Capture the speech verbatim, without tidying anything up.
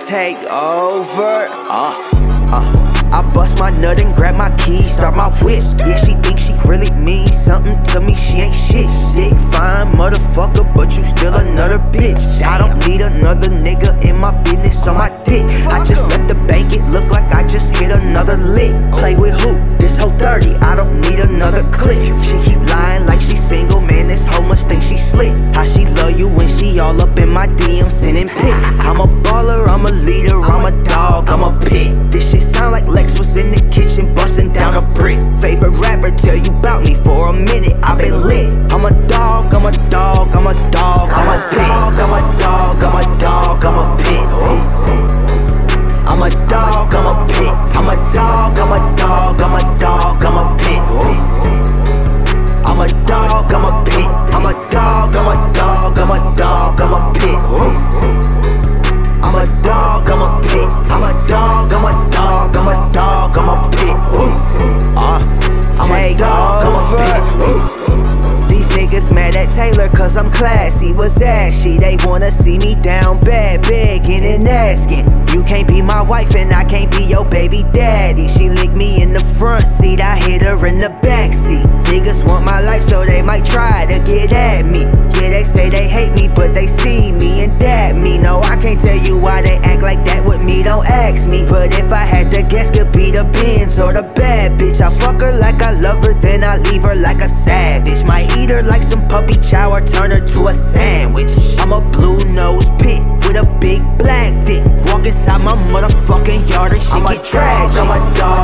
take over. Uh, uh. I bust my nut and grab my keys, start my whip. Yeah, she thinks she really means something to me, she ain't shit. Sick, fine motherfucker, but you still another bitch. I don't need another nigga in my business on my dick. I just left the bank, it look like I just hit another lick. Play with who? This hoe thirty, I don't need another clip. She keep lying like she single, man, this hoe must think she slick. How she love you when she all up in my D M sending pics. I'm a baller, I'm a leader, I'm a dog, I'm a pit. This shit sound like Lex was in the kitchen busting down a brick. Favorite rapper tell you about me for a minute, I been lit. I'm a dog, I'm a dog, I'm a dog, I'm a dog, I'm a dog, I'm a dog, I'm a pit. Ooh. I'm a dog, I'm a pit. I'm a dog, I'm a dog, I'm a dog, I'm a pit. Ooh. I'm a dog, I'm a pit. I'm a dog, I'm a dog, I'm a dog, I'm a pit. Ooh. I'm a dog, I'm a pit. I'm a dog, I'm a dog, I'm a dog, I'm a pit. Ooh. Uh, I'm a dog, I'm a pit. Ooh. These niggas mad at Taylor cause I'm classy, was ashy. They wanna see me down bad, begging and asking. You can't be my wife and I can't be your baby daddy. She licked me in the front seat, I hit her in the backseat. Niggas want my life so they might try to get at me. Yeah, they say they hate me but they see me and dab me. No, I can't tell you why they act like that with me, don't ask me. But if I had to guess, could be the Benz or the bad bitch. I fuck her like I love her, then I leave her like a savage. Might eat her like some puppy chow or turn her to a sandwich. I'm a blue nose pit with a big black dick. Walk inside my motherfucking yard and shit get tragic. I'm a dog,